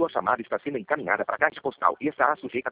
Sua chamada está sendo encaminhada para a caixa postal e estará sujeita a